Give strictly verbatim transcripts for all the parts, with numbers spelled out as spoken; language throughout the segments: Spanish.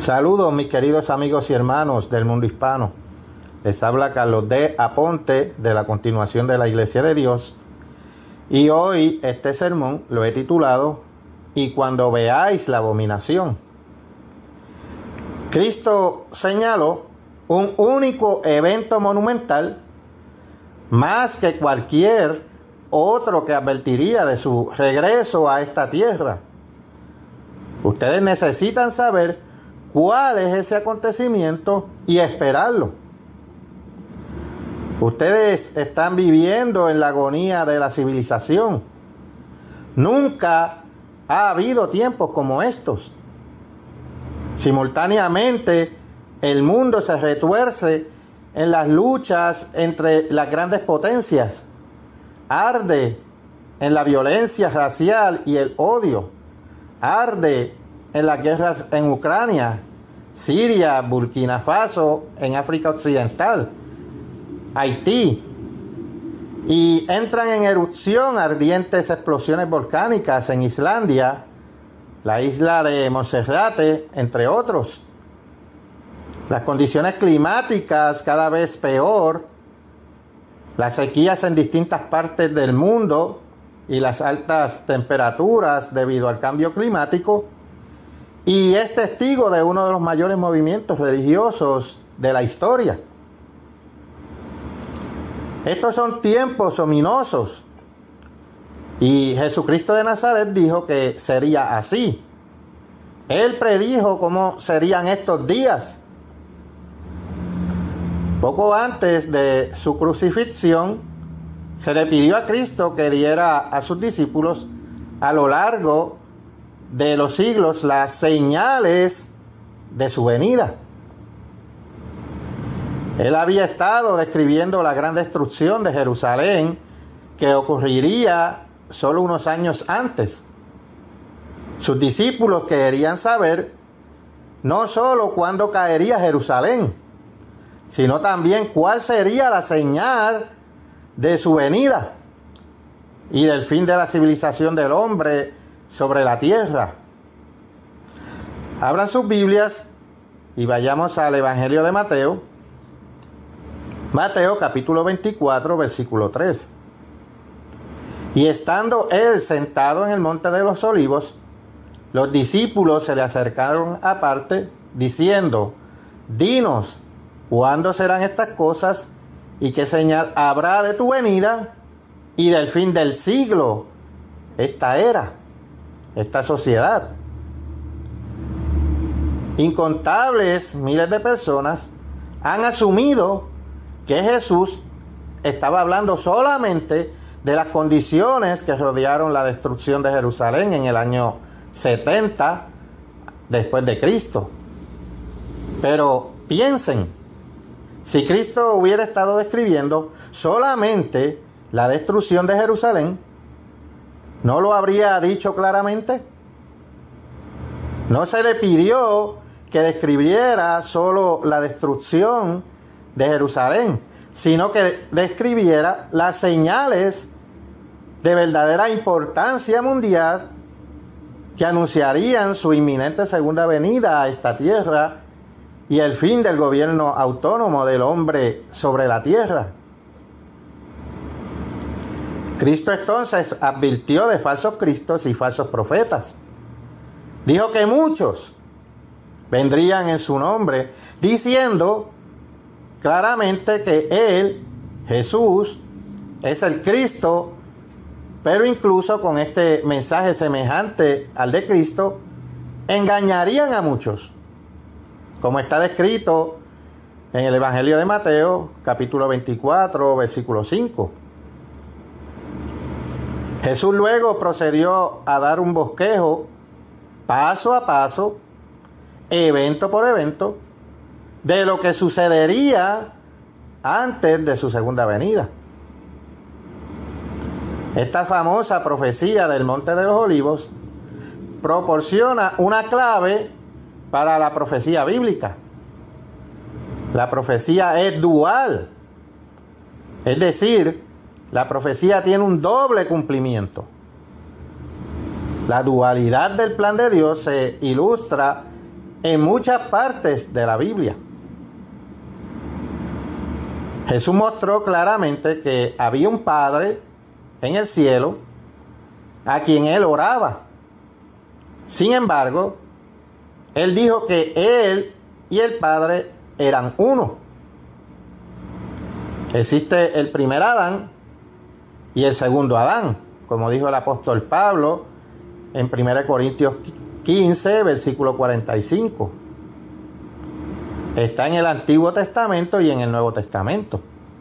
Saludos mis queridos amigos y hermanos del mundo hispano. Les habla Carlos D. Aponte de la continuación de la Iglesia de Dios. Y hoy este sermón lo he titulado "Y cuando veáis la abominación". Cristo señaló un único evento monumental más que cualquier otro que advertiría de su regreso a esta tierra. Ustedes necesitan saber cuál es ese acontecimiento y esperarlo. Ustedes están viviendo en la agonía de la civilización. Nunca ha habido tiempos como estos. Simultáneamente, el mundo se retuerce en las luchas entre las grandes potencias. Arde en la violencia racial y el odio. Arde en las guerras en Ucrania, Siria, Burkina Faso, en África Occidental, Haití. Y entran en erupción ardientes explosiones volcánicas en Islandia, la isla de Monserrate, entre otros. Las condiciones climáticas cada vez peor, las sequías en distintas partes del mundo y las altas temperaturas debido al cambio climático, y es testigo de uno de los mayores movimientos religiosos de la historia. Estos son tiempos ominosos, y Jesucristo de Nazaret dijo que sería así. Él predijo cómo serían estos días. Poco antes de su crucifixión, se le pidió a Cristo que diera a sus discípulos a lo largo de los siglos las señales de su venida. Él había estado describiendo la gran destrucción de Jerusalén que ocurriría solo unos años antes. Sus discípulos querían saber no solo cuándo caería Jerusalén, sino también cuál sería la señal de su venida y del fin de la civilización del hombre sobre la tierra. Abran sus Biblias y vayamos al Evangelio de Mateo. Mateo capítulo veinticuatro, versículo tres. Y estando él sentado en el monte de los olivos, los discípulos se le acercaron aparte, diciendo: Dinos, ¿cuándo serán estas cosas? ¿Y qué señal habrá de tu venida y del fin del siglo? Esta era, esta sociedad. Incontables miles de personas han asumido que Jesús estaba hablando solamente de las condiciones que rodearon la destrucción de Jerusalén en el año setenta después de Cristo. Pero piensen, si Cristo hubiera estado describiendo solamente la destrucción de Jerusalén, ¿no lo habría dicho claramente? No se le pidió que describiera solo la destrucción de Jerusalén, sino que describiera las señales de verdadera importancia mundial que anunciarían su inminente segunda venida a esta tierra y el fin del gobierno autónomo del hombre sobre la tierra. Cristo entonces advirtió de falsos cristos y falsos profetas. Dijo que muchos vendrían en su nombre, diciendo claramente que Él, Jesús, es el Cristo, pero incluso con este mensaje semejante al de Cristo, engañarían a muchos, como está descrito en el Evangelio de Mateo, capítulo veinticuatro, versículo cinco. Jesús luego procedió a dar un bosquejo paso a paso, evento por evento, de lo que sucedería antes de su segunda venida. Esta famosa profecía del Monte de los Olivos proporciona una clave para la profecía bíblica. La profecía es dual, es decir, la profecía tiene un doble cumplimiento. La dualidad del plan de Dios se ilustra en muchas partes de la Biblia. Jesús mostró claramente que había un Padre en el cielo a quien él oraba. Sin embargo, él dijo que él y el Padre eran uno. Existe el primer Adán y el segundo Adán, como dijo el apóstol Pablo en primera Corintios quince, versículo cuarenta y cinco. Está en el Antiguo Testamento y en el Nuevo Testamento.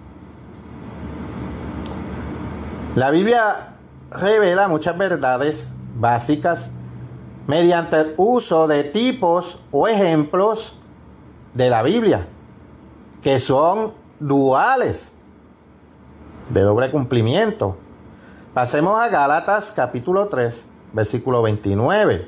La Biblia revela muchas verdades básicas mediante el uso de tipos o ejemplos de la Biblia, que son duales, de doble cumplimiento. Pasemos a Gálatas capítulo tres, versículo veintinueve.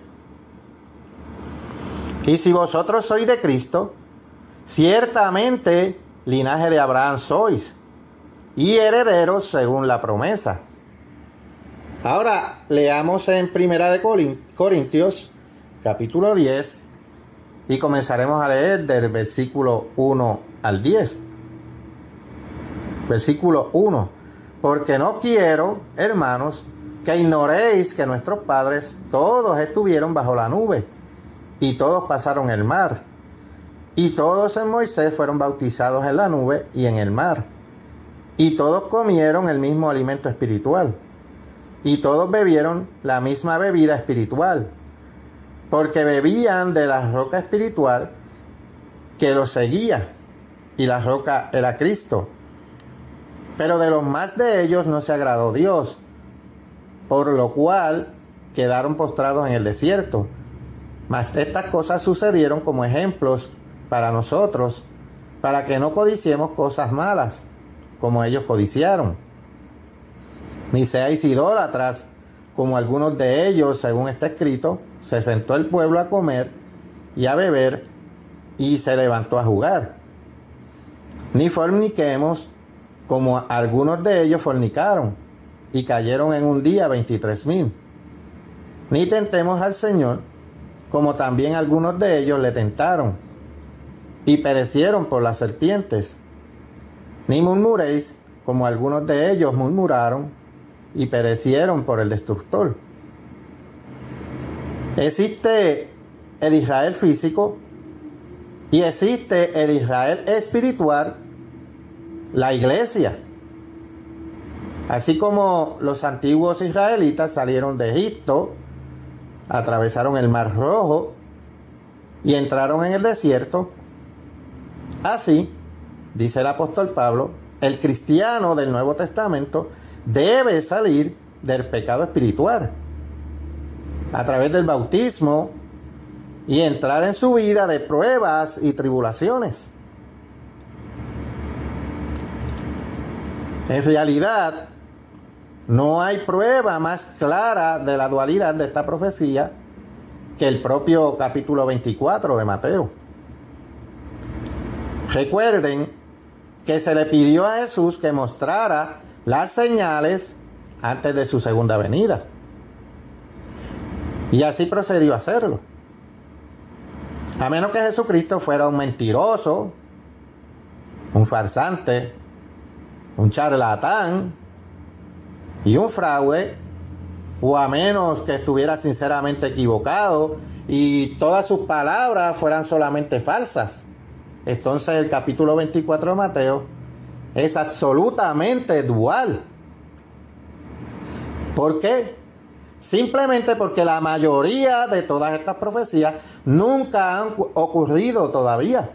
Y si vosotros sois de Cristo, ciertamente linaje de Abraham sois, y herederos según la promesa. Ahora leamos en Primera de Corintios, capítulo diez, y comenzaremos a leer del versículo uno al diez. Versículo uno. Porque no quiero, hermanos, que ignoréis que nuestros padres todos estuvieron bajo la nube, y todos pasaron el mar, y todos en Moisés fueron bautizados en la nube y en el mar, y todos comieron el mismo alimento espiritual, y todos bebieron la misma bebida espiritual, porque bebían de la roca espiritual que los seguía, y la roca era Cristo. Pero de los más de ellos no se agradó Dios, por lo cual quedaron postrados en el desierto. Mas estas cosas sucedieron como ejemplos para nosotros, para que no codiciemos cosas malas, como ellos codiciaron. Ni seáis idólatras, como algunos de ellos, según está escrito, se sentó el pueblo a comer y a beber, y se levantó a jugar. Ni forniquemos, como algunos de ellos fornicaron, y cayeron en un día veintitrés mil. Ni tentemos al Señor, como también algunos de ellos le tentaron, y perecieron por las serpientes. Ni murmuréis, como algunos de ellos murmuraron, y perecieron por el destructor. Existe el Israel físico, y existe el Israel espiritual, la iglesia. Así como los antiguos israelitas salieron de Egipto, atravesaron el Mar Rojo y entraron en el desierto, así, dice el apóstol Pablo, el cristiano del Nuevo Testamento debe salir del pecado espiritual a través del bautismo y entrar en su vida de pruebas y tribulaciones. En realidad, no hay prueba más clara de la dualidad de esta profecía que el propio capítulo veinticuatro de Mateo. Recuerden que se le pidió a Jesús que mostrara las señales antes de su segunda venida. Y así procedió a hacerlo. A menos que Jesucristo fuera un mentiroso, un farsante, un charlatán y un fraude, o a menos que estuviera sinceramente equivocado y todas sus palabras fueran solamente falsas. Entonces el capítulo veinticuatro de Mateo es absolutamente dual. ¿Por qué? Simplemente porque la mayoría de todas estas profecías nunca han ocurrido todavía.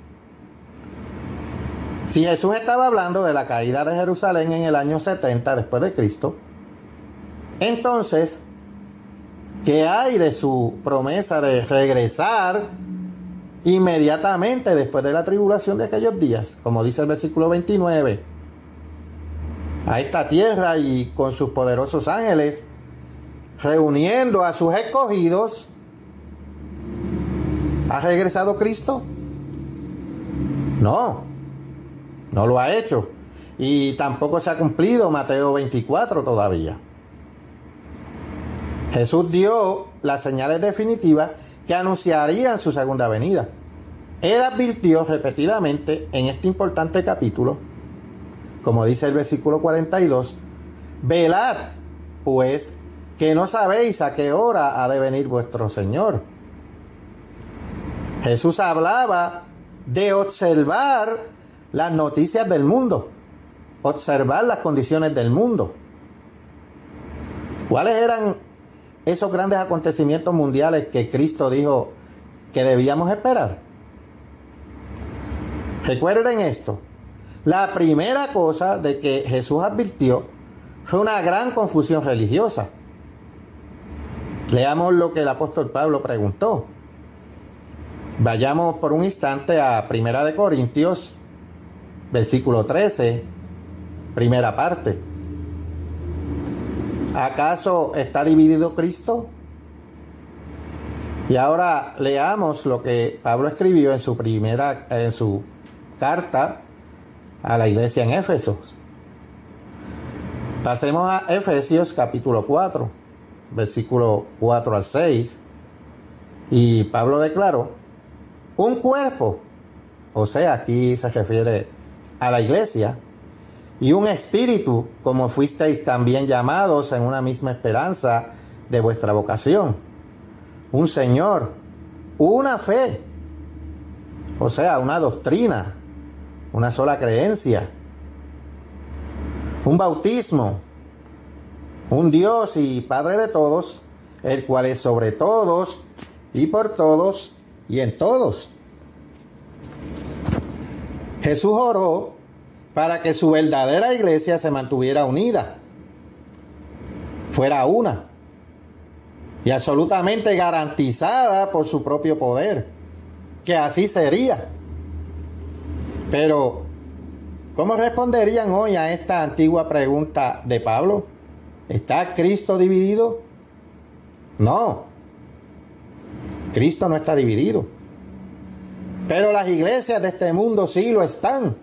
Si Jesús estaba hablando de la caída de Jerusalén en el año setenta después de Cristo, entonces, ¿qué hay de su promesa de regresar inmediatamente después de la tribulación de aquellos días? Como dice el versículo veintinueve, a esta tierra y con sus poderosos ángeles, reuniendo a sus escogidos. ¿Ha regresado Cristo? No, no lo ha hecho. Y tampoco se ha cumplido Mateo veinticuatro todavía. Jesús dio las señales definitivas que anunciarían su segunda venida. Él advirtió repetidamente en este importante capítulo, como dice el versículo cuarenta y dos, velad, pues, que no sabéis a qué hora ha de venir vuestro Señor. Jesús hablaba de observar las noticias del mundo, observar las condiciones del mundo. ¿Cuáles eran esos grandes acontecimientos mundiales que Cristo dijo que debíamos esperar? Recuerden esto. La primera cosa de que Jesús advirtió fue una gran confusión religiosa. Leamos lo que el apóstol Pablo preguntó. Vayamos por un instante a Primera de Corintios, versículo trece, primera parte. ¿Acaso está dividido Cristo? Y ahora leamos lo que Pablo escribió en su primera, en su carta a la iglesia en Éfeso. Pasemos a Efesios capítulo cuatro, versículo cuatro al seis. Y Pablo declaró: un cuerpo, o sea, aquí se refiere a la iglesia, y un espíritu, como fuisteis también llamados en una misma esperanza de vuestra vocación. Un Señor, una fe, o sea, una doctrina, una sola creencia, un bautismo, un Dios y Padre de todos, el cual es sobre todos y por todos y en todos. Jesús oró para que su verdadera iglesia se mantuviera unida, fuera una y absolutamente garantizada por su propio poder, que así sería. Pero, ¿cómo responderían hoy a esta antigua pregunta de Pablo? ¿Está Cristo dividido? No, Cristo no está dividido. Pero las iglesias de este mundo sí lo están.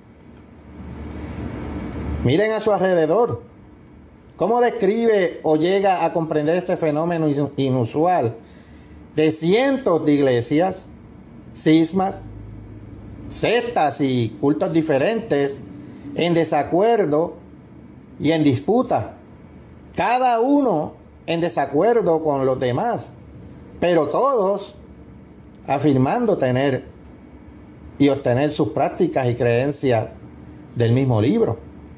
Miren a su alrededor. ¿Cómo describe o llega a comprender este fenómeno inusual de cientos de iglesias, cismas, sectas y cultos diferentes en desacuerdo y en disputa? Cada uno en desacuerdo con los demás, pero todos afirmando tener y obtener sus prácticas y creencias del mismo libro.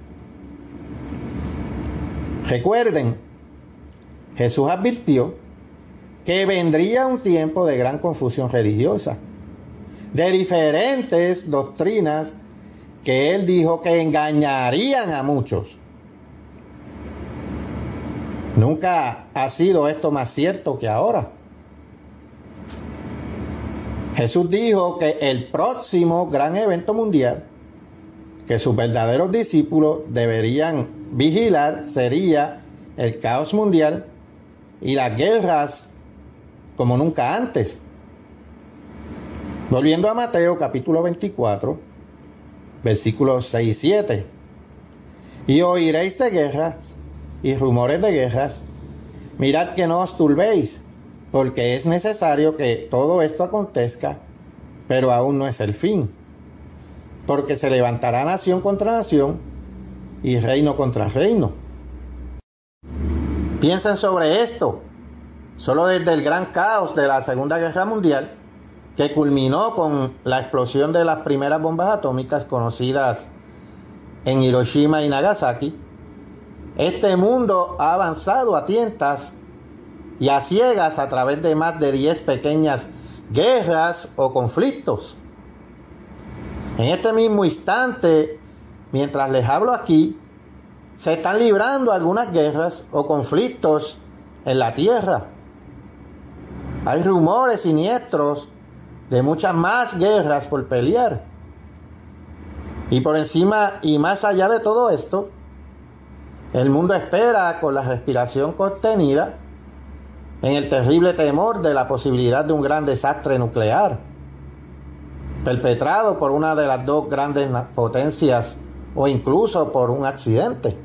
Recuerden, Jesús advirtió que vendría un tiempo de gran confusión religiosa, de diferentes doctrinas que él dijo que engañarían a muchos. Nunca ha sido esto más cierto que ahora. Jesús dijo que el próximo gran evento mundial que sus verdaderos discípulos deberían vigilar sería el caos mundial y las guerras como nunca antes. Volviendo a Mateo capítulo veinticuatro, versículos seis y siete. Y oiréis de guerras y rumores de guerras. Mirad que no os turbéis, porque es necesario que todo esto acontezca, pero aún no es el fin. Porque se levantará nación contra nación y reino contra reino. Piensen sobre esto. Solo desde el gran caos de la Segunda Guerra Mundial, que culminó con la explosión de las primeras bombas atómicas conocidas en Hiroshima y Nagasaki, este mundo ha avanzado a tientas y a ciegas a través de más de diez pequeñas guerras o conflictos. En este mismo instante, mientras les hablo aquí, se están librando algunas guerras o conflictos en la tierra. Hay rumores siniestros de muchas más guerras por pelear. Y por encima y más allá de todo esto, el mundo espera con la respiración contenida en el terrible temor de la posibilidad de un gran desastre nuclear, perpetrado por una de las dos grandes potencias o incluso por un accidente.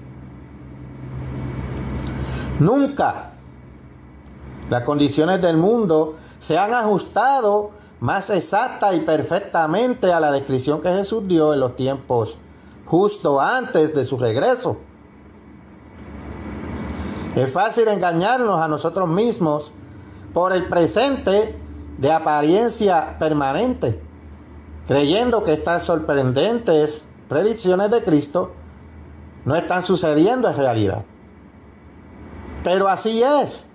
Nunca las condiciones del mundo se han ajustado más exacta y perfectamente a la descripción que Jesús dio en los tiempos justo antes de su regreso. Es fácil engañarnos a nosotros mismos por el presente de apariencia permanente, creyendo que estas sorprendentes predicciones de Cristo no están sucediendo en realidad. Pero así es.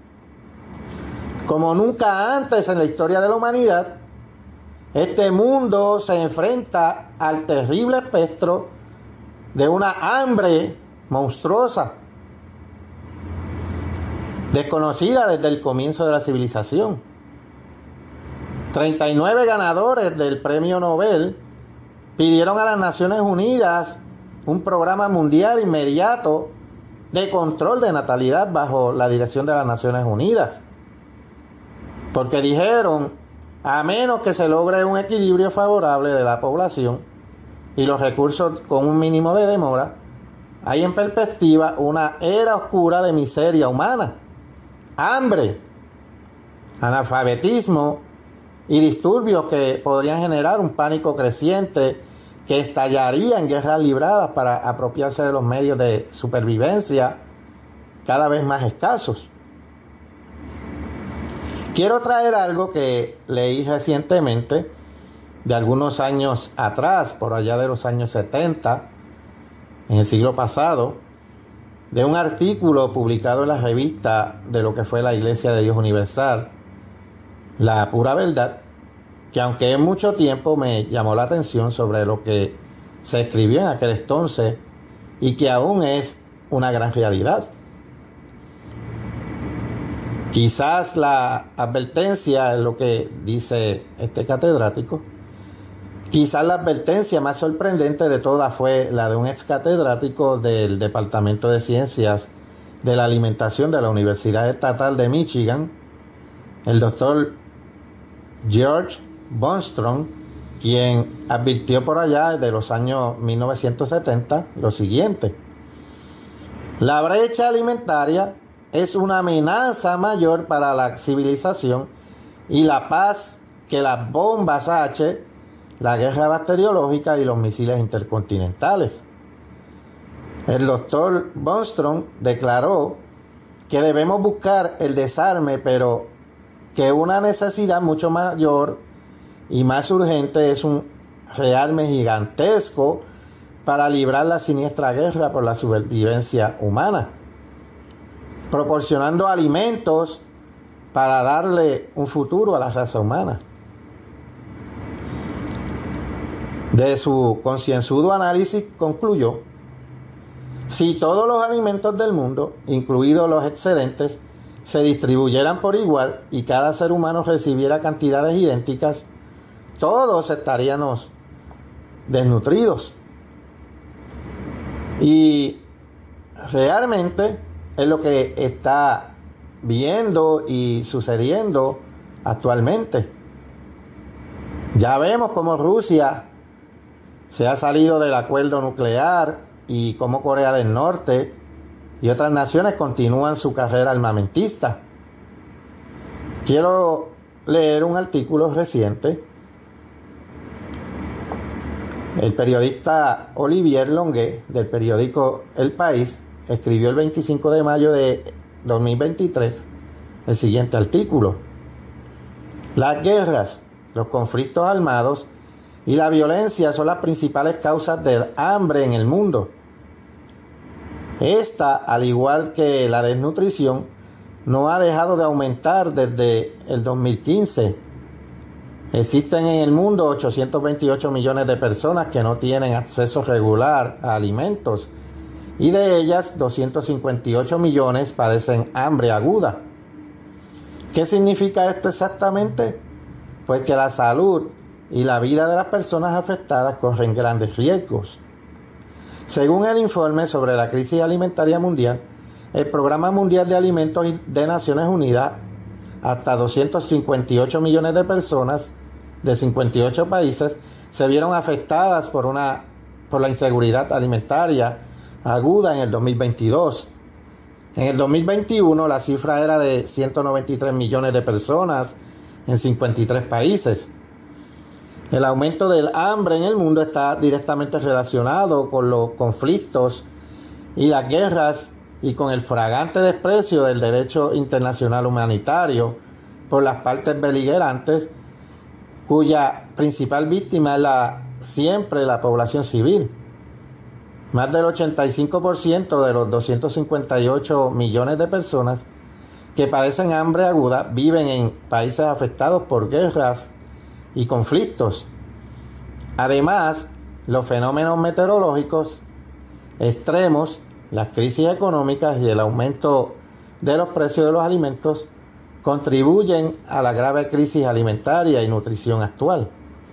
Como nunca antes en la historia de la humanidad, este mundo se enfrenta al terrible espectro de una hambre monstruosa, desconocida desde el comienzo de la civilización. treinta y nueve ganadores del Premio Nobel pidieron a las Naciones Unidas un programa mundial inmediato de control de natalidad bajo la dirección de las Naciones Unidas. Porque dijeron, a menos que se logre un equilibrio favorable de la población y los recursos con un mínimo de demora, hay en perspectiva una era oscura de miseria humana, hambre, analfabetismo y disturbios que podrían generar un pánico creciente que estallaría en guerras libradas para apropiarse de los medios de supervivencia cada vez más escasos. Quiero traer algo que leí recientemente, de algunos años atrás, por allá de los años setenta, en el siglo pasado, de un artículo publicado en la revista de lo que fue la Iglesia de Dios Universal, La Pura Verdad, que aunque en mucho tiempo me llamó la atención sobre lo que se escribió en aquel entonces y que aún es una gran realidad. Quizás la advertencia es lo que dice este catedrático. Quizás la advertencia más sorprendente de todas fue la de un ex catedrático del Departamento de Ciencias de la Alimentación de la Universidad Estatal de Michigan, el doctor George Bostrom, quien advirtió por allá de los años mil novecientos setenta lo siguiente: la brecha alimentaria es una amenaza mayor para la civilización y la paz que las bombas H, la guerra bacteriológica y los misiles intercontinentales. El doctor Bostrom declaró que debemos buscar el desarme, pero que una necesidad mucho mayor y más urgente es un rearme gigantesco para librar la siniestra guerra por la supervivencia humana, proporcionando alimentos para darle un futuro a la raza humana. De su concienzudo análisis concluyó: si todos los alimentos del mundo, incluidos los excedentes, se distribuyeran por igual y cada ser humano recibiera cantidades idénticas, todos estaríamos desnutridos. Y realmente es lo que está viendo y sucediendo actualmente. Ya vemos cómo Rusia se ha salido del acuerdo nuclear y cómo Corea del Norte y otras naciones continúan su carrera armamentista. Quiero leer un artículo reciente. El periodista Olivier Longuet, del periódico El País, escribió el veinticinco de mayo de dos mil veintitrés el siguiente artículo: las guerras, los conflictos armados y la violencia son las principales causas del hambre en el mundo. Esta, al igual que la desnutrición, no ha dejado de aumentar desde el dos mil quince. Existen en el mundo ochocientos veintiocho millones de personas que no tienen acceso regular a alimentos y de ellas doscientos cincuenta y ocho millones padecen hambre aguda. ¿Qué significa esto exactamente? Pues que la salud y la vida de las personas afectadas corren grandes riesgos. Según el informe sobre la crisis alimentaria mundial, el Programa Mundial de Alimentos de Naciones Unidas, hasta doscientos cincuenta y ocho millones de personas de cincuenta y ocho países se vieron afectadas por, una, por la inseguridad alimentaria aguda en el dos mil veintidós. En el dos mil veintiuno la cifra era de ciento noventa y tres millones de personas en cincuenta y tres países. El aumento del hambre en el mundo está directamente relacionado con los conflictos y las guerras y con el flagrante desprecio del derecho internacional humanitario por las partes beligerantes, cuya principal víctima es la, siempre la población civil. Más del ochenta y cinco por ciento de los doscientos cincuenta y ocho millones de personas que padecen hambre aguda viven en países afectados por guerras y conflictos. Además, los fenómenos meteorológicos extremos, las crisis económicas y el aumento de los precios de los alimentos contribuyen a la grave crisis alimentaria y nutrición actual.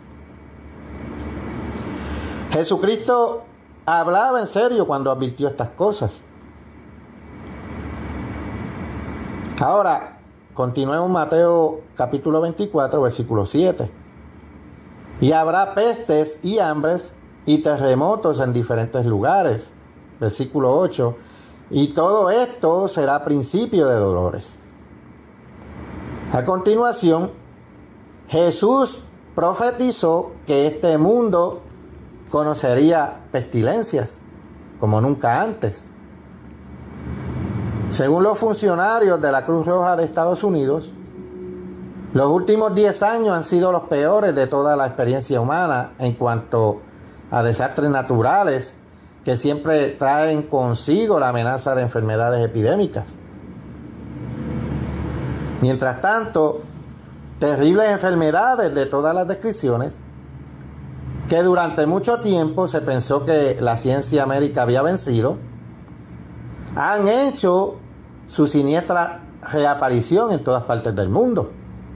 Jesucristo hablaba en serio cuando advirtió estas cosas. Ahora, continuemos Mateo capítulo veinticuatro, versículo siete. Y habrá pestes y hambres y terremotos en diferentes lugares. Versículo ocho. Y todo esto será principio de dolores. A continuación, Jesús profetizó que este mundo conocería pestilencias como nunca antes. Según los funcionarios de la Cruz Roja de Estados Unidos, los últimos diez años han sido los peores de toda la experiencia humana en cuanto a desastres naturales que siempre traen consigo la amenaza de enfermedades epidémicas. Mientras tanto, terribles enfermedades de todas las descripciones, que durante mucho tiempo se pensó que la ciencia médica había vencido, han hecho su siniestra reaparición en todas partes del mundo.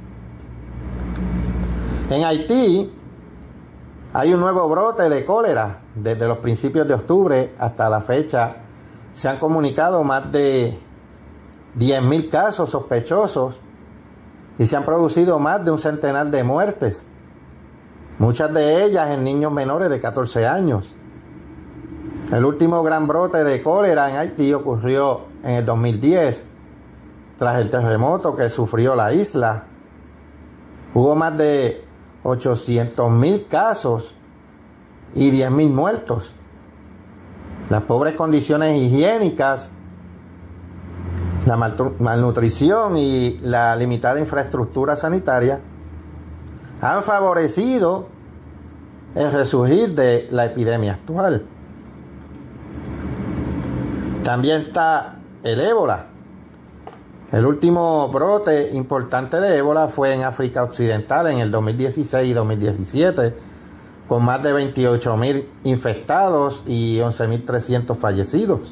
En Haití hay un nuevo brote de cólera. Desde los principios de octubre hasta la fecha se han comunicado más de diez mil casos sospechosos y se han producido más de un centenar de muertes, muchas de ellas en niños menores de catorce años. El último gran brote de cólera en Haití ocurrió en el dos mil diez, tras el terremoto que sufrió la isla. Hubo más de ochocientos mil casos y diez mil muertos. Las pobres condiciones higiénicas, la malnutrición y la limitada infraestructura sanitaria han favorecido el resurgir de la epidemia actual. También está el ébola. El último brote importante de ébola fue en África Occidental en el dos mil dieciséis y dos mil diecisiete, con más de veintiocho mil infectados y once mil trescientos fallecidos.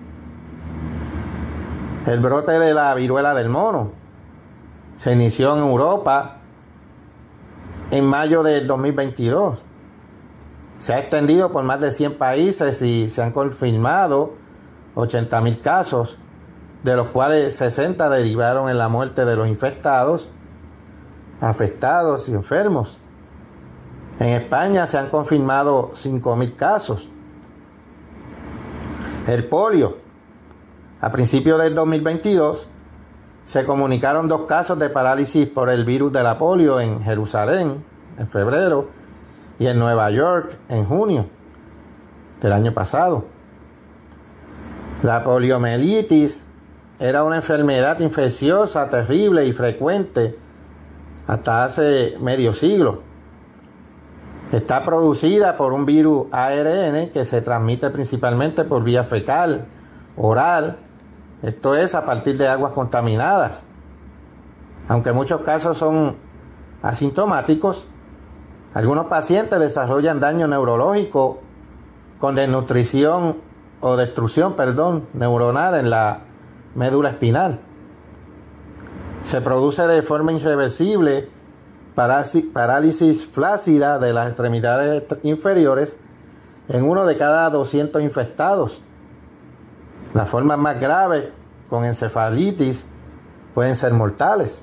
El brote de la viruela del mono se inició en Europa en mayo del dos mil veintidós. Se ha extendido por más de cien países y se han confirmado ochenta mil casos, de los cuales sesenta derivaron en la muerte de los infectados, afectados y enfermos. En España se han confirmado cinco mil casos. El polio. A principios del dos mil veintidós se comunicaron dos casos de parálisis por el virus de la polio en Jerusalén en febrero y en Nueva York en junio del año pasado. La poliomielitis era una enfermedad infecciosa terrible y frecuente hasta hace medio siglo. Está producida por un virus A R N que se transmite principalmente por vía fecal, oral, esto es a partir de aguas contaminadas. Aunque en muchos casos son asintomáticos, algunos pacientes desarrollan daño neurológico con desnutrición o destrucción, perdón, neuronal en la médula espinal. Se produce de forma irreversible parálisis flácida de las extremidades inferiores en uno de cada doscientos infectados. Las formas más graves, con encefalitis, pueden ser mortales.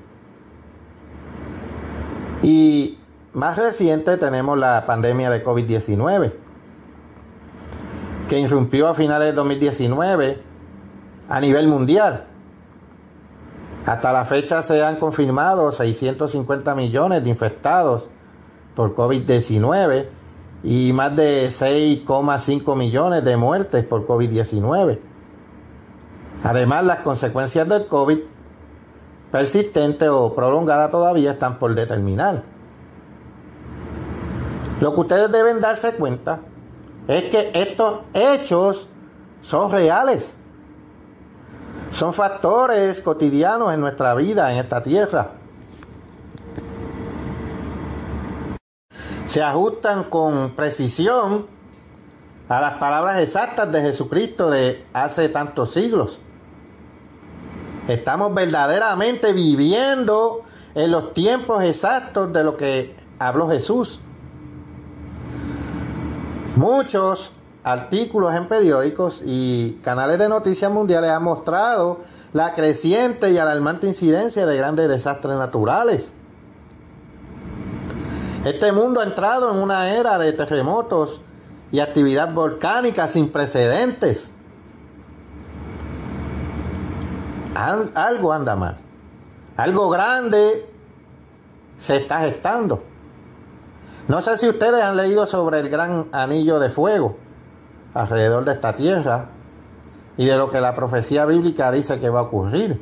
Y más reciente tenemos la pandemia de COVID diecinueve, que irrumpió a finales de dos mil diecinueve a nivel mundial. Hasta la fecha se han confirmado seiscientos cincuenta millones de infectados por COVID diecinueve y más de seis coma cinco millones de muertes por COVID diecinueve. Además, las consecuencias del COVID persistente o prolongada todavía están por determinar. Lo que ustedes deben darse cuenta es que estos hechos son reales. Son factores cotidianos en nuestra vida, en esta tierra. Se ajustan con precisión a las palabras exactas de Jesucristo de hace tantos siglos. Estamos verdaderamente viviendo en los tiempos exactos de lo que habló Jesús. Muchos artículos en periódicos y canales de noticias mundiales han mostrado la creciente y alarmante incidencia de grandes desastres naturales. Este mundo ha entrado en una era de terremotos y actividad volcánica sin precedentes. Algo anda mal. Algo grande se está gestando. No sé si ustedes han leído sobre el gran anillo de fuego alrededor de esta tierra y de lo que la profecía bíblica dice que va a ocurrir.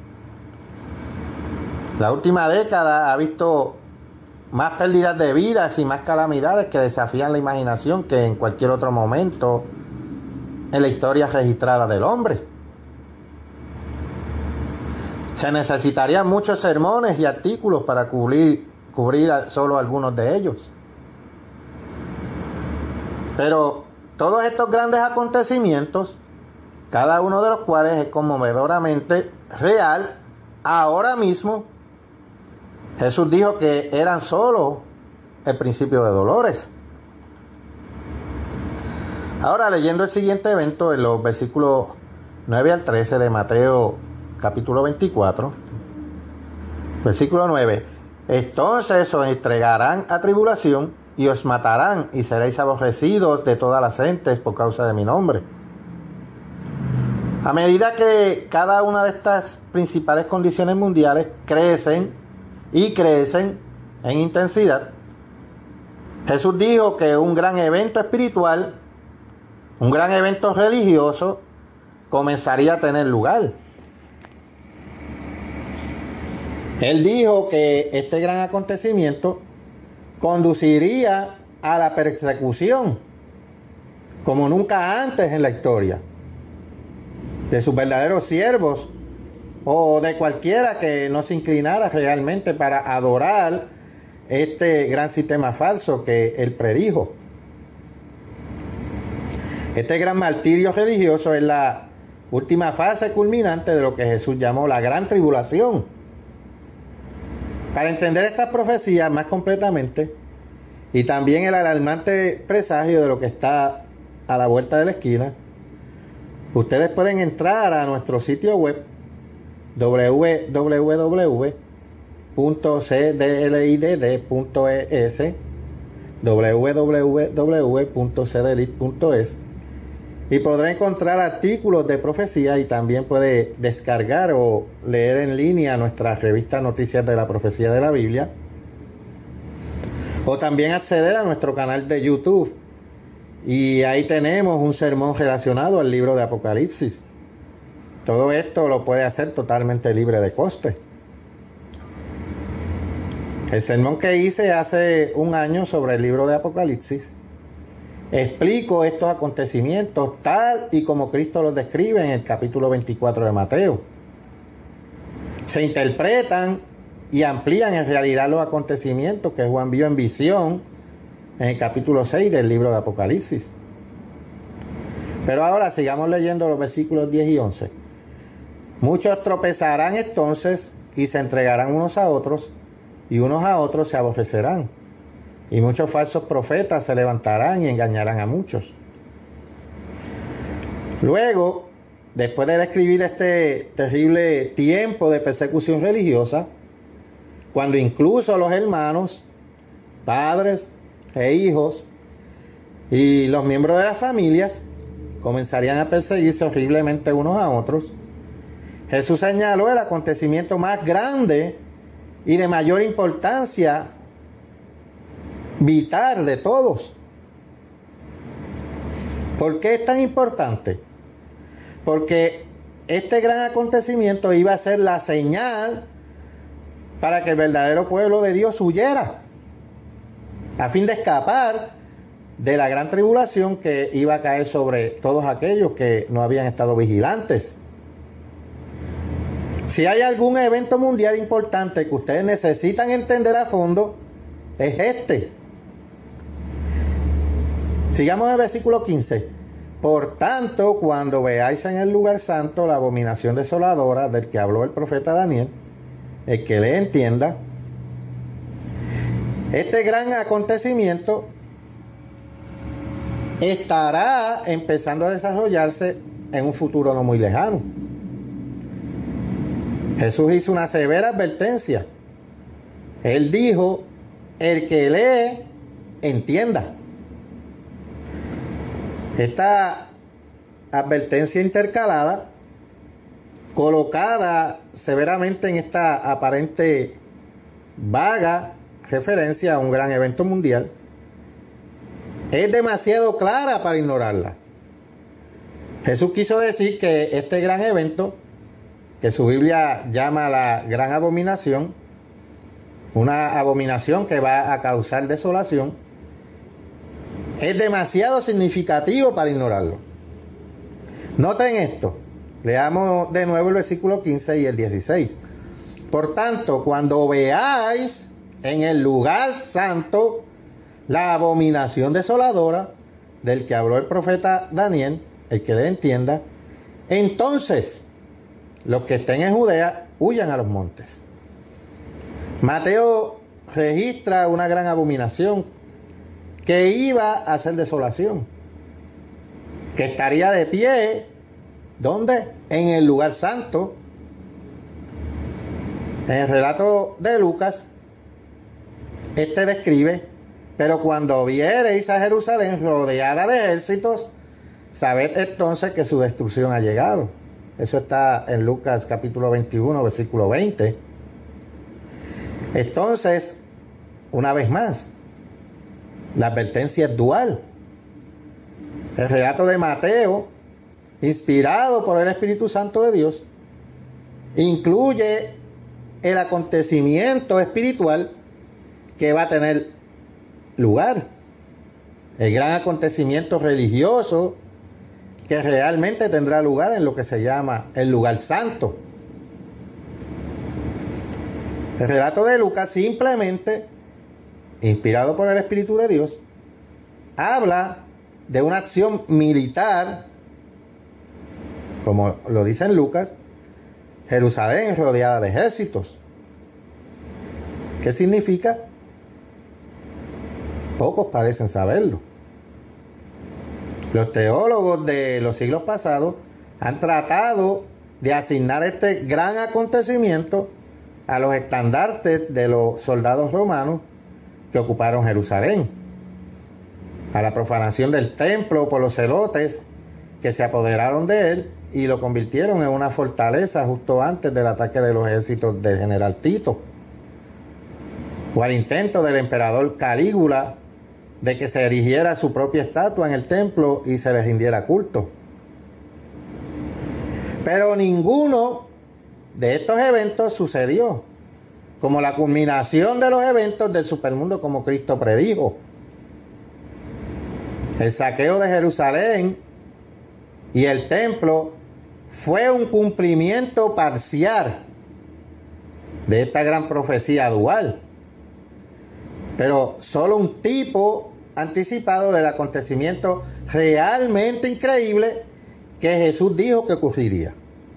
La última década ha visto más pérdidas de vidas y más calamidades que desafían la imaginación que en cualquier otro momento en la historia registrada del hombre. Se necesitarían muchos sermones y artículos para cubrir, cubrir solo algunos de ellos. Pero todos estos grandes acontecimientos, cada uno de los cuales es conmovedoramente real, ahora mismo, Jesús dijo que eran solo el principio de dolores. Ahora, leyendo el siguiente evento en los versículos nueve al trece de Mateo capítulo veinticuatro, versículo nueve. Entonces os entregarán a tribulación y os matarán y seréis aborrecidos de todas las gentes por causa de mi nombre. A medida que cada una de estas principales condiciones mundiales crecen y crecen en intensidad, Jesús dijo que un gran evento espiritual, un gran evento religioso, comenzaría a tener lugar. Él dijo que este gran acontecimiento conduciría a la persecución, como nunca antes en la historia, de sus verdaderos siervos o de cualquiera que no se inclinara realmente para adorar este gran sistema falso que él predijo. Este gran martirio religioso es la última fase culminante de lo que Jesús llamó la gran tribulación. Para entender estas profecías más completamente y también el alarmante presagio de lo que está a la vuelta de la esquina, ustedes pueden entrar a nuestro sitio web doble u doble u doble u punto c d l i d d punto e s, doble u doble u doble u punto c d l i d punto e s, y podrá encontrar artículos de profecía y también puede descargar o leer en línea nuestra revista Noticias de la Profecía de la Biblia, o también acceder a nuestro canal de YouTube, y ahí tenemos un sermón relacionado al libro de Apocalipsis. Todo esto lo puede hacer totalmente libre de coste. El sermón que hice hace un año sobre el libro de Apocalipsis, explico estos acontecimientos tal y como Cristo los describe en el capítulo veinticuatro de Mateo. Se interpretan y amplían en realidad los acontecimientos que Juan vio en visión en el capítulo seis del libro de Apocalipsis. Pero ahora sigamos leyendo los versículos diez y once. Muchos tropezarán entonces y se entregarán unos a otros, y unos a otros se aborrecerán. Y muchos falsos profetas se levantarán y engañarán a muchos. Luego, después de describir este terrible tiempo de persecución religiosa, cuando incluso los hermanos, padres e hijos y los miembros de las familias comenzarían a perseguirse horriblemente unos a otros, Jesús señaló el acontecimiento más grande y de mayor importancia vital de todos. ¿Por qué es tan importante? Porque este gran acontecimiento iba a ser la señal para que el verdadero pueblo de Dios huyera, a fin de escapar de la gran tribulación que iba a caer sobre todos aquellos que no habían estado vigilantes. Si hay algún evento mundial importante que ustedes necesitan entender a fondo, es este. Sigamos en el versículo quince. Por tanto, cuando veáis en el lugar santo la abominación desoladora del que habló el profeta Daniel, el que le entienda, este gran acontecimiento estará empezando a desarrollarse en un futuro no muy lejano. Jesús hizo una severa advertencia. Él dijo, el que lee, entienda. Esta advertencia intercalada, colocada severamente en esta aparente vaga referencia a un gran evento mundial, es demasiado clara para ignorarla. Jesús quiso decir que este gran evento, que su Biblia llama la gran abominación, una abominación que va a causar desolación, es demasiado significativo para ignorarlo. Noten esto. Leamos de nuevo el versículo quince y el dieciséis. Por tanto, cuando veáis en el lugar santo la abominación desoladora del que habló el profeta Daniel, el que le entienda, entonces los que estén en Judea huyan a los montes. Mateo registra una gran abominación que iba a hacer desolación, que estaría de pie, ¿dónde? En el lugar santo. En el relato de Lucas, este describe, pero cuando viereis a Jerusalén rodeada de ejércitos, sabed entonces que su destrucción ha llegado. Eso está en Lucas capítulo veintiuno, versículo veinte. Entonces, una vez más, la advertencia es dual. El relato de Mateo, inspirado por el Espíritu Santo de Dios, incluye el acontecimiento espiritual que va a tener lugar. El gran acontecimiento religioso que realmente tendrá lugar en lo que se llama el lugar santo. El relato de Lucas simplemente, inspirado por el Espíritu de Dios, habla de una acción militar, como lo dice en Lucas, Jerusalén rodeada de ejércitos. ¿Qué significa? Pocos parecen saberlo. Los teólogos de los siglos pasados han tratado de asignar este gran acontecimiento a los estandartes de los soldados romanos que ocuparon Jerusalén, a la profanación del templo por los celotes que se apoderaron de él y lo convirtieron en una fortaleza justo antes del ataque de los ejércitos del general Tito, o al intento del emperador Calígula de que se erigiera su propia estatua en el templo y se les rindiera culto. Pero ninguno de estos eventos sucedió como la culminación de los eventos del supermundo, como Cristo predijo. El saqueo de Jerusalén y el templo fue un cumplimiento parcial de esta gran profecía dual, pero solo un tipo anticipado del acontecimiento realmente increíble que Jesús dijo que ocurriría.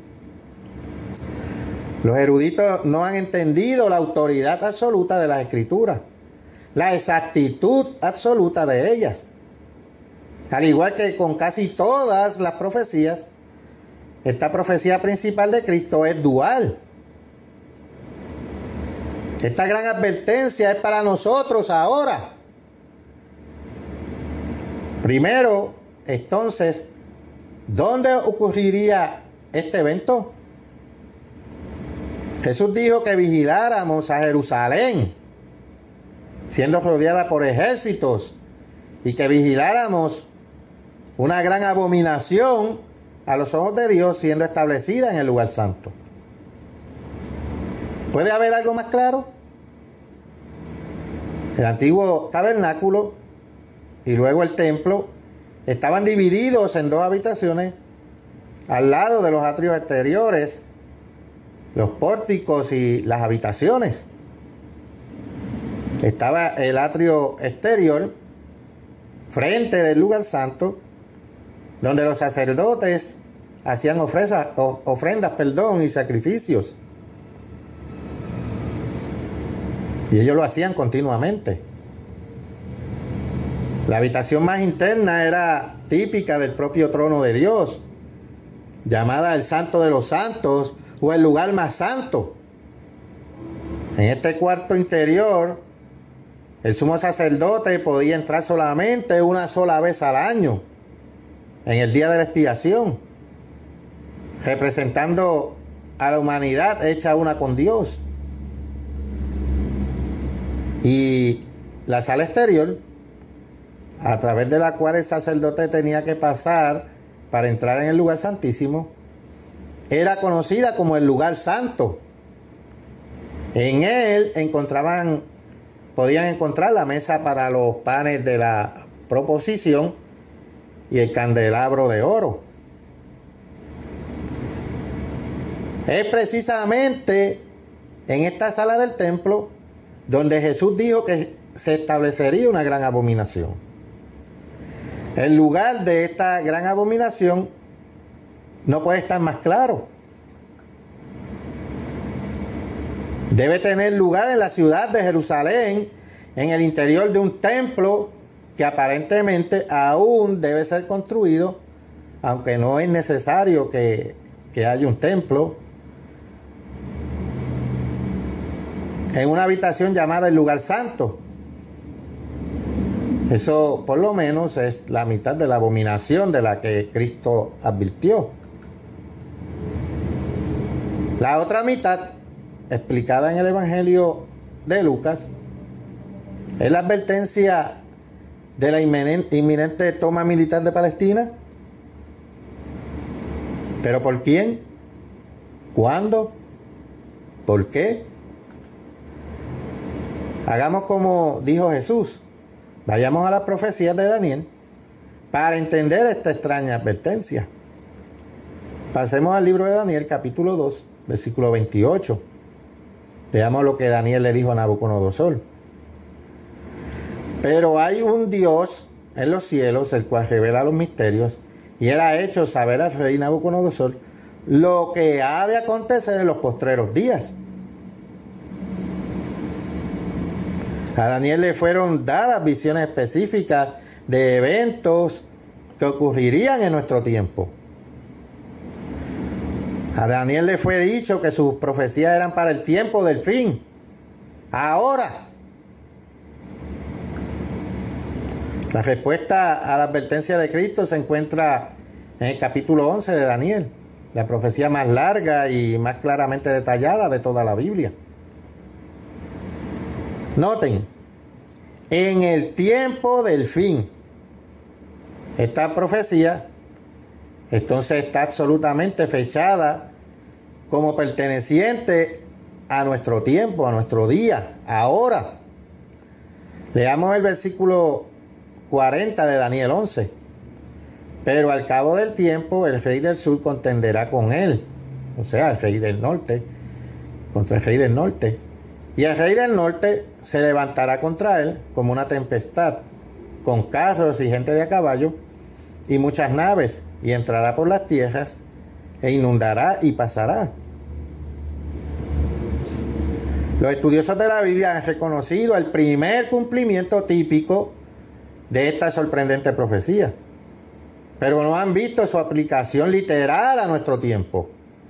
Los eruditos no han entendido la autoridad absoluta de las Escrituras, la exactitud absoluta de ellas. Al igual que con casi todas las profecías, esta profecía principal de Cristo es dual. Esta gran advertencia es para nosotros ahora. Primero, entonces, ¿dónde ocurriría este evento? Jesús dijo que vigiláramos a Jerusalén, siendo rodeada por ejércitos, y que vigiláramos una gran abominación a los ojos de Dios, siendo establecida en el lugar santo. ¿Puede haber algo más claro? El antiguo tabernáculo y luego el templo estaban divididos en dos habitaciones al lado de los atrios exteriores, los pórticos y las habitaciones. Estaba el atrio exterior frente del lugar santo, donde los sacerdotes hacían ofrendas, ofrendas, perdón, y sacrificios. Y ellos lo hacían continuamente. La habitación más interna era típica del propio trono de Dios, llamada el Santo de los Santos o el lugar más santo. En este cuarto interior, el sumo sacerdote podía entrar solamente una sola vez al año, en el día de la expiación, representando a la humanidad hecha una con Dios. Y la sala exterior, a través de la cual el sacerdote tenía que pasar para entrar en el lugar santísimo, era conocida como el lugar santo. En él encontraban, podían encontrar la mesa para los panes de la proposición y el candelabro de oro. Es precisamente en esta sala del templo donde Jesús dijo que se establecería una gran abominación. El lugar de esta gran abominación no puede estar más claro. Debe tener lugar en la ciudad de Jerusalén, en el interior de un templo que aparentemente aún debe ser construido, aunque no es necesario que, que haya un templo. En una habitación llamada el lugar santo. Eso por lo menos es la mitad de la abominación de la que Cristo advirtió. La otra mitad, explicada en el Evangelio de Lucas, es la advertencia de la inminente, inminente toma militar de Palestina. ¿Pero por quién? ¿Cuándo? ¿Por qué? Hagamos como dijo Jesús. Vayamos a las profecías de Daniel para entender esta extraña advertencia. Pasemos al libro de Daniel, capítulo dos, versículo veintiocho. Veamos lo que Daniel le dijo a Nabucodonosor. Pero hay un Dios en los cielos, el cual revela los misterios, y él ha hecho saber al rey Nabucodonosor lo que ha de acontecer en los postreros días. A Daniel le fueron dadas visiones específicas de eventos que ocurrirían en nuestro tiempo. A Daniel le fue dicho que sus profecías eran para el tiempo del fin. Ahora. La respuesta a la advertencia de Cristo se encuentra en el capítulo once de Daniel, la profecía más larga y más claramente detallada de toda la Biblia. Noten, en el tiempo del fin, esta profecía entonces está absolutamente fechada como perteneciente a nuestro tiempo, a nuestro día, ahora. Leamos el versículo cuarenta de Daniel once. Pero al cabo del tiempo el rey del sur contenderá con él, o sea, el rey del norte, contra el rey del norte. Y el rey del norte se levantará contra él como una tempestad, con carros y gente de a caballo y muchas naves, y entrará por las tierras e inundará y pasará. Los estudiosos de la Biblia han reconocido el primer cumplimiento típico de esta sorprendente profecía, pero no han visto su aplicación literal a nuestro tiempo.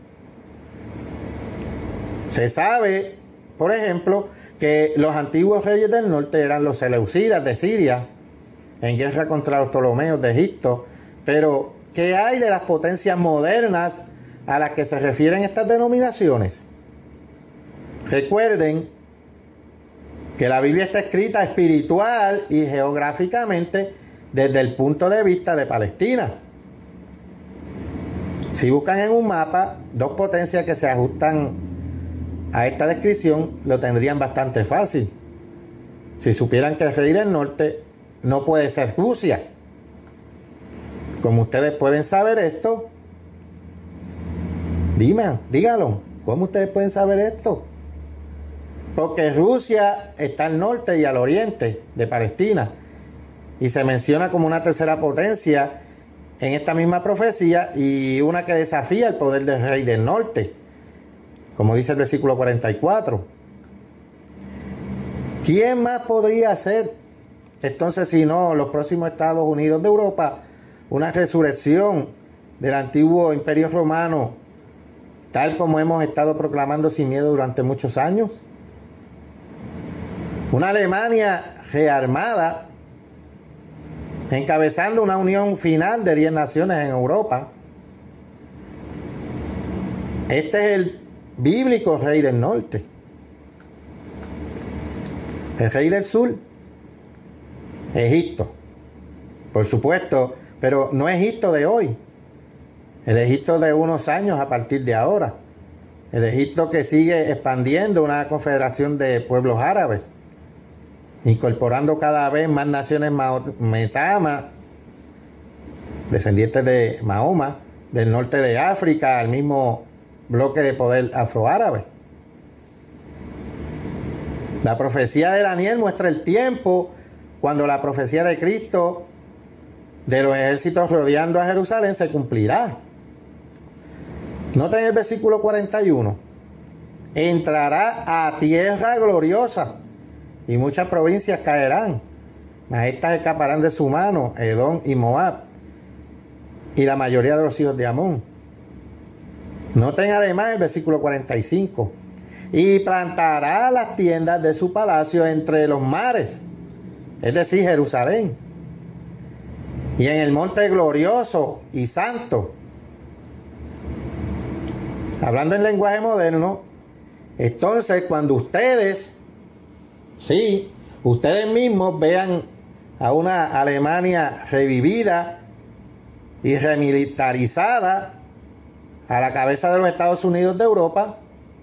Se sabe, por ejemplo, que los antiguos reyes del norte eran los seleucidas de Siria, en guerra contra los ptolomeos de Egipto. Pero, ¿qué hay de las potencias modernas a las que se refieren estas denominaciones? Recuerden que la Biblia está escrita espiritual y geográficamente desde el punto de vista de Palestina. Si buscan en un mapa dos potencias que se ajustan a esta descripción, lo tendrían bastante fácil. Si supieran que el rey del norte no puede ser Rusia. Como ustedes pueden saber esto, dime, dígalo, ¿cómo ustedes pueden saber esto? Porque Rusia está al norte y al oriente de Palestina y se menciona como una tercera potencia en esta misma profecía y una que desafía el poder del rey del norte, como dice el versículo cuarenta y cuatro. ¿Quién más podría ser entonces si no los próximos Estados Unidos de Europa? Una resurrección del antiguo imperio romano, tal como hemos estado proclamando sin miedo durante muchos años. Una Alemania rearmada, encabezando una unión final de diez naciones en Europa. Este es el bíblico rey del norte. El rey del sur, Egipto, por supuesto, pero no Egipto de hoy, el Egipto de unos años a partir de ahora, el Egipto que sigue expandiendo una confederación de pueblos árabes, incorporando cada vez más naciones metamas, descendientes de Mahoma, del norte de África, al mismo bloque de poder afroárabe. La profecía de Daniel muestra el tiempo cuando la profecía de Cristo de los ejércitos rodeando a Jerusalén se cumplirá. Noten el versículo cuarenta y uno. Entrará a tierra gloriosa y muchas provincias caerán, mas estas escaparán de su mano, Edom y Moab, y la mayoría de los hijos de Amón. Noten además el versículo cuarenta y cinco. Y plantará las tiendas de su palacio entre los mares, es decir, Jerusalén, y en el monte glorioso y santo. Hablando en lenguaje moderno, entonces cuando ustedes, sí, ustedes mismos vean a una Alemania revivida y remilitarizada a la cabeza de los Estados Unidos de Europa,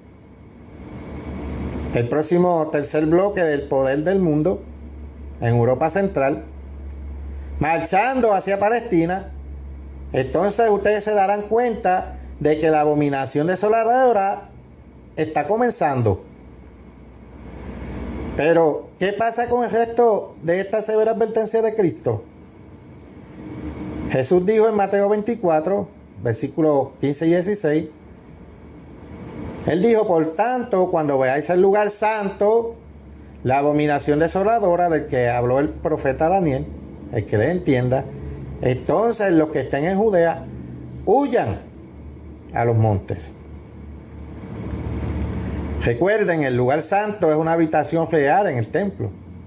el próximo tercer bloque del poder del mundo en Europa Central, marchando hacia Palestina, entonces ustedes se darán cuenta de que la abominación desoladora está comenzando. Pero, ¿qué pasa con el resto de esta severa advertencia de Cristo? Jesús dijo en Mateo veinticuatro, versículos quince y dieciséis, Él dijo, por tanto, cuando veáis el lugar santo, la abominación desoladora del que habló el profeta Daniel, el que le entienda, entonces los que estén en Judea, huyan a los montes. Recuerden, el lugar santo es una habitación real en el templo.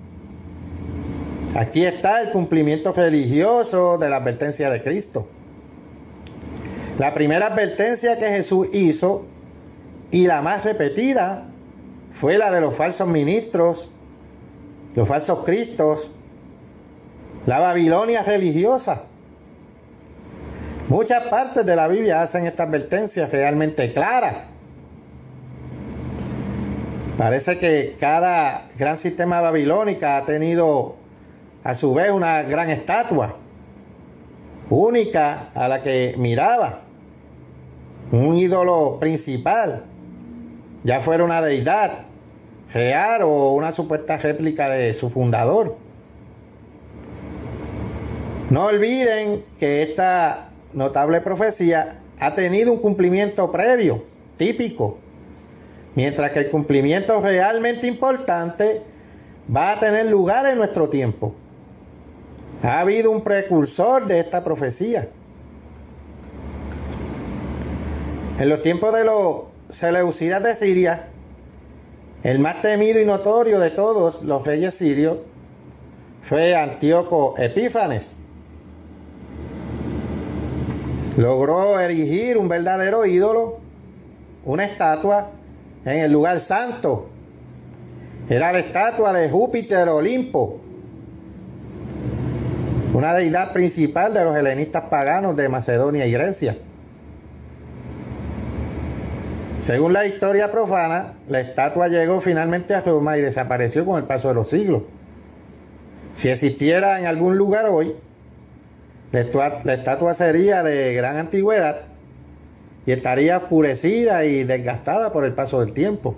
Aquí está el cumplimiento religioso de la advertencia de Cristo. La primera advertencia que Jesús hizo y la más repetida fue la de los falsos ministros, los falsos cristos, la Babilonia religiosa. Muchas partes de la Biblia hacen esta advertencia realmente clara. Parece que cada gran sistema babilónico ha tenido a su vez una gran estatua única a la que miraba, un ídolo principal, ya fuera una deidad real o una supuesta réplica de su fundador. No olviden que esta notable profecía ha tenido un cumplimiento previo, típico, mientras que el cumplimiento realmente importante va a tener lugar en nuestro tiempo. Ha habido un precursor de esta profecía. En los tiempos de los seleucidas de Siria, el más temido y notorio de todos los reyes sirios fue Antíoco Epífanes. Logró erigir un verdadero ídolo, una estatua en el lugar santo. Era la estatua de Júpiter Olimpo, una deidad principal de los helenistas paganos de Macedonia y Grecia. Según la historia profana, la estatua llegó finalmente a Roma y desapareció con el paso de los siglos. Si existiera en algún lugar hoy, la estatua, la estatua sería de gran antigüedad y estaría oscurecida y desgastada por el paso del tiempo.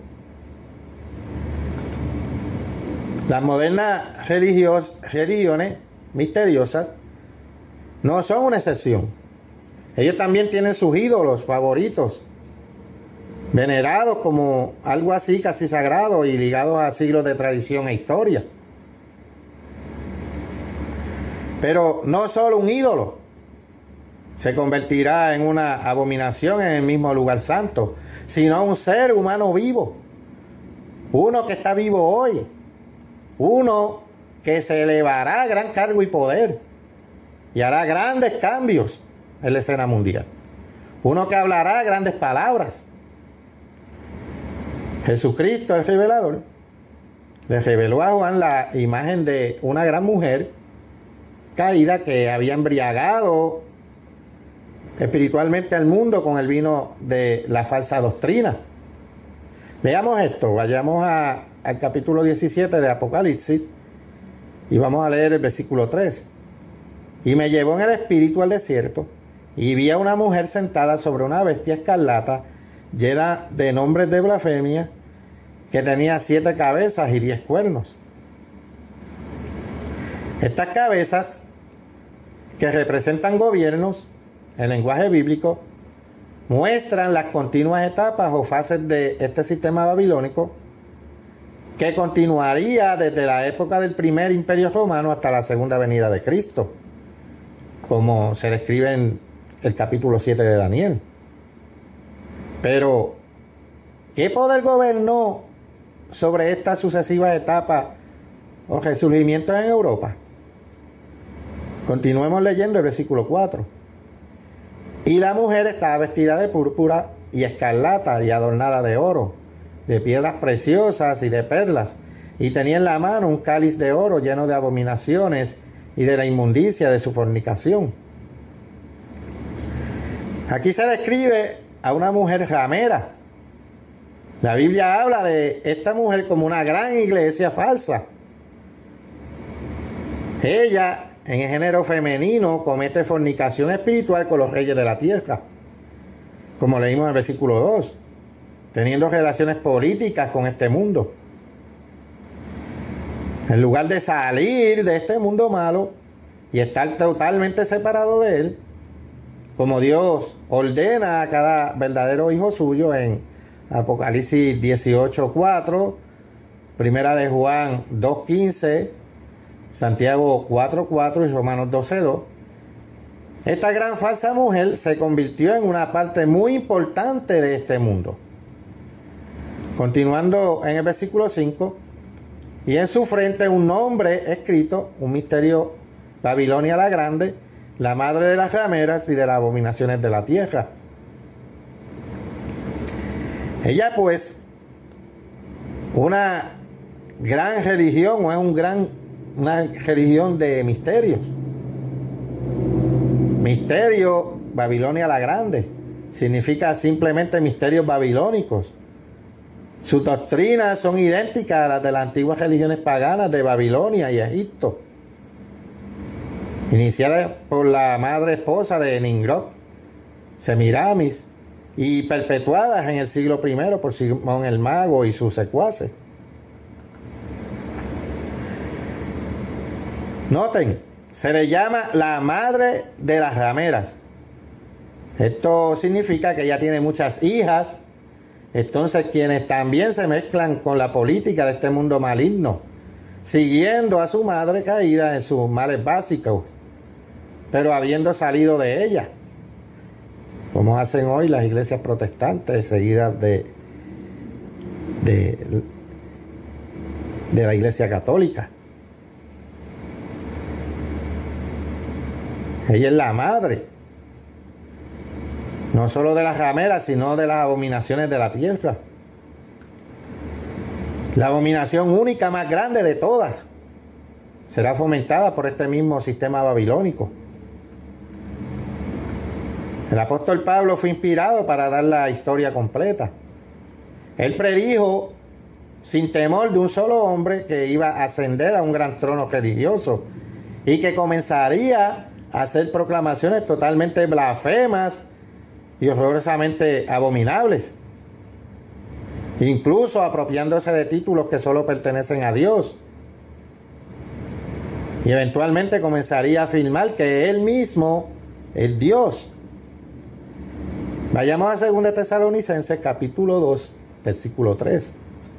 Las modernas religios, religiones misteriosas no son una excepción. Ellos también tienen sus ídolos favoritos, venerados como algo así casi sagrado y ligados a siglos de tradición e historia. Pero no solo un ídolo se convertirá en una abominación en el mismo lugar santo, sino un ser humano vivo, uno que está vivo hoy, uno que se elevará a gran cargo y poder y hará grandes cambios en la escena mundial, uno que hablará grandes palabras. Jesucristo, el revelador, le reveló a Juan la imagen de una gran mujer caída que había embriagado espiritualmente al mundo con el vino de la falsa doctrina. Leamos esto, vayamos a, al capítulo diecisiete de Apocalipsis y vamos a leer el versículo tres. Y me llevó en el espíritu al desierto y vi a una mujer sentada sobre una bestia escarlata llena de nombres de blasfemia, que tenía siete cabezas y diez cuernos. Estas cabezas, que representan gobiernos en lenguaje bíblico, muestran las continuas etapas o fases de este sistema babilónico que continuaría desde la época del primer imperio romano hasta la segunda venida de Cristo, como se describe en el capítulo siete de Daniel. Pero, ¿qué poder gobernó sobre estas sucesivas etapas o resurgimientos en Europa? Continuemos leyendo el versículo cuatro. Y la mujer estaba vestida de púrpura y escarlata y adornada de oro, de piedras preciosas y de perlas, y tenía en la mano un cáliz de oro lleno de abominaciones y de la inmundicia de su fornicación. Aquí se describe a una mujer ramera. La Biblia habla de esta mujer como una gran iglesia falsa. Ella, en el género femenino, comete fornicación espiritual con los reyes de la tierra, como leímos en el versículo dos, teniendo relaciones políticas con este mundo. En lugar de salir de este mundo malo y estar totalmente separado de él, como Dios ordena a cada verdadero hijo suyo en Apocalipsis dieciocho cuatro, Primera de Juan dos quince, Santiago cuatro cuatro y Romanos doce dos. Esta gran falsa mujer se convirtió en una parte muy importante de este mundo. Continuando en el versículo cinco, y en su frente un nombre escrito, un misterio: Babilonia la Grande, la madre de las rameras y de las abominaciones de la tierra. Ella, pues, una gran religión, o es un gran, una religión de misterios. Misterio, Babilonia la Grande, significa simplemente misterios babilónicos. Sus doctrinas son idénticas a las de las antiguas religiones paganas de Babilonia y Egipto, iniciadas por la madre esposa de Nimrod, Semiramis, y perpetuadas en el siglo primero por Simón el Mago y sus secuaces. Noten, se le llama la madre de las rameras. Esto significa que ella tiene muchas hijas. Entonces, quienes también se mezclan con la política de este mundo maligno, siguiendo a su madre caída en sus males básicos, pero habiendo salido de ella, como hacen hoy las iglesias protestantes seguidas de, de, de la iglesia católica. Ella es la madre, no solo de las rameras, sino de las abominaciones de la tierra. La abominación única más grande de todas será fomentada por este mismo sistema babilónico. El apóstol Pablo fue inspirado para dar la historia completa. Él predijo sin temor de un solo hombre que iba a ascender a un gran trono religioso y que comenzaría a hacer proclamaciones totalmente blasfemas y horrorosamente abominables, incluso apropiándose de títulos que solo pertenecen a Dios. Y eventualmente comenzaría a afirmar que él mismo es Dios. Vayamos a segunda Tesalonicenses capítulo dos, versículo tres.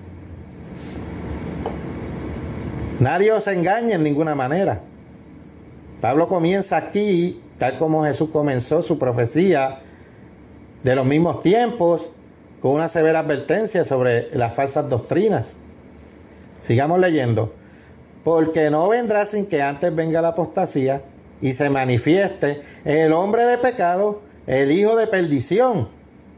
Nadie os engañe en ninguna manera. Pablo comienza aquí, tal como Jesús comenzó su profecía de los mismos tiempos, con una severa advertencia sobre las falsas doctrinas. Sigamos leyendo. Porque no vendrá sin que antes venga la apostasía y se manifieste el hombre de pecado, el hijo de perdición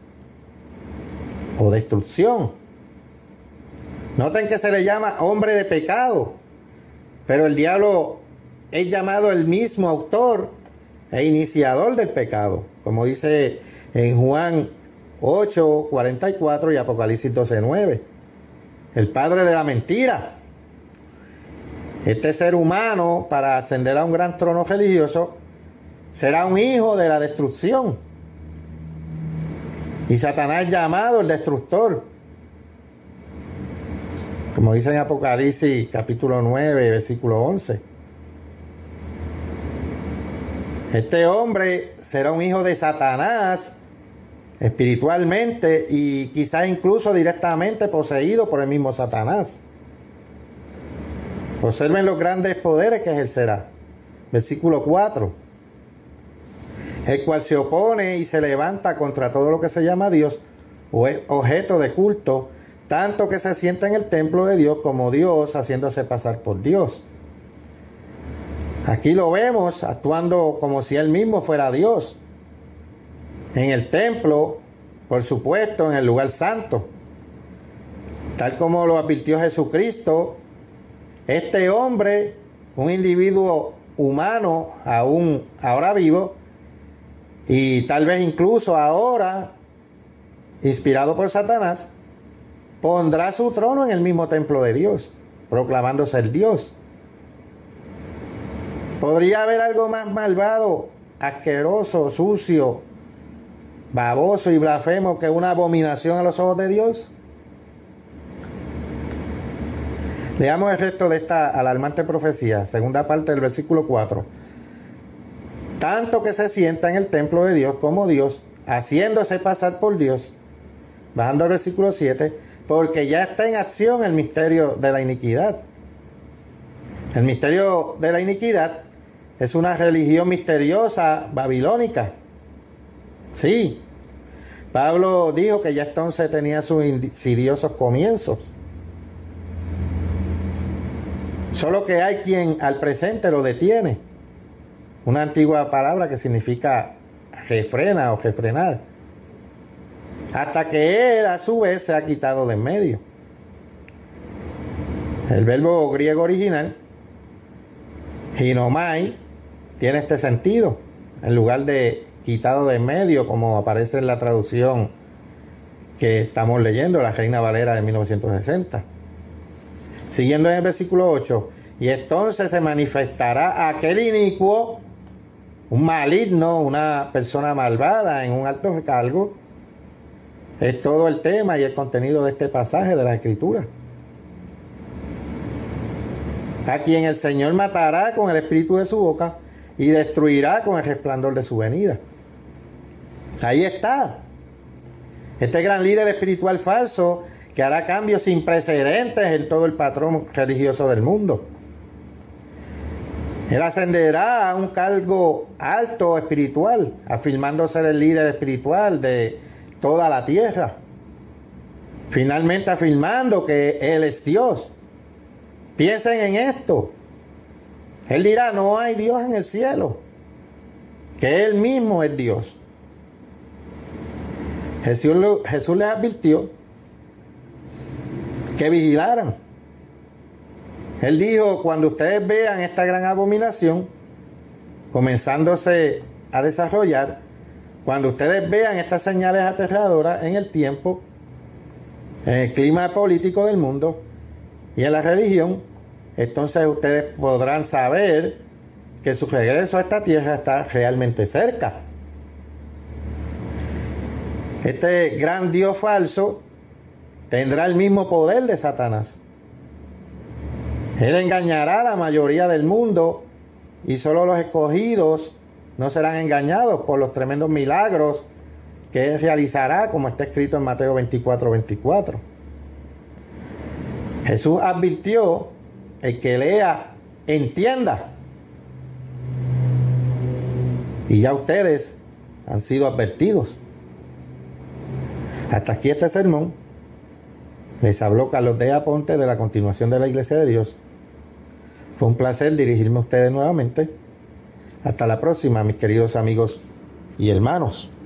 o destrucción. Noten que se le llama hombre de pecado, pero el diablo es llamado el mismo autor e iniciador del pecado, como dice en Juan ocho, cuarenta y cuatro y Apocalipsis doce, nueve. El padre de la mentira. Este ser humano, para ascender a un gran trono religioso, será un hijo de la destrucción. Y Satanás llamado el destructor. Como dice en Apocalipsis capítulo nueve, versículo once. Este hombre será un hijo de Satanás espiritualmente y quizás incluso directamente poseído por el mismo Satanás. Observen los grandes poderes que ejercerá. Versículo cuatro. El cual se opone y se levanta contra todo lo que se llama Dios o es objeto de culto, tanto que se sienta en el templo de Dios como Dios, haciéndose pasar por Dios. Aquí lo vemos actuando como si él mismo fuera Dios. En el templo, por supuesto, en el lugar santo. Tal como lo advirtió Jesucristo, este hombre, un individuo humano, aún ahora vivo, y tal vez incluso ahora, inspirado por Satanás, pondrá su trono en el mismo templo de Dios, proclamando ser Dios. ¿Podría haber algo más malvado, asqueroso, sucio, baboso y blasfemo que una abominación a los ojos de Dios? Leamos el resto de esta alarmante profecía, segunda parte del versículo cuatro. Tanto que se sienta en el templo de Dios como Dios, haciéndose pasar por Dios, bajando al versículo siete, porque ya está en acción el misterio de la iniquidad. El misterio de la iniquidad es una religión misteriosa babilónica. Sí, Pablo dijo que ya entonces tenía sus insidiosos comienzos. Solo que hay quien al presente lo detiene. Una antigua palabra que significa refrena o refrenar. Hasta que él a su vez se ha quitado de en medio. El verbo griego original, ginomai, tiene este sentido. En lugar de quitado de en medio, como aparece en la traducción que estamos leyendo, la Reina Valera de mil novecientos sesenta. Siguiendo en el versículo ocho, y entonces se manifestará aquel inicuo, un maligno, una persona malvada en un alto cargo. Es todo el tema y el contenido de este pasaje de la Escritura. A quien el Señor matará con el espíritu de su boca y destruirá con el resplandor de su venida. Ahí está. Este gran líder espiritual falso que hará cambios sin precedentes en todo el patrón religioso del mundo. Él ascenderá a un cargo alto espiritual, afirmando ser el líder espiritual de toda la tierra. Finalmente afirmando que Él es Dios. Piensen en esto. Él dirá, no hay Dios en el cielo, que Él mismo es Dios. Jesús, Jesús les advirtió que vigilaran. Él dijo, cuando ustedes vean esta gran abominación comenzándose a desarrollar, cuando ustedes vean estas señales aterradoras en el tiempo, en el clima político del mundo y en la religión, entonces ustedes podrán saber que su regreso a esta tierra está realmente cerca. Este gran Dios falso tendrá el mismo poder de Satanás. Él engañará a la mayoría del mundo y solo los escogidos no serán engañados por los tremendos milagros que Él realizará, como está escrito en Mateo veinticuatro, veinticuatro. Jesús advirtió: el que lea, entienda. Y ya ustedes han sido advertidos. Hasta aquí este sermón. Les habló Carlos de Aponte de la Continuación de la Iglesia de Dios. Fue un placer dirigirme a ustedes nuevamente. Hasta la próxima, mis queridos amigos y hermanos.